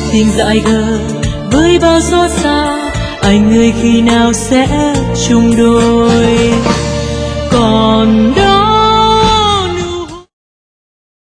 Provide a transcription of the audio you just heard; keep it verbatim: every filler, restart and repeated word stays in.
tình dại gờ với bao xót xa, anh ơi khi nào sẽ chung đôi. Còn đâu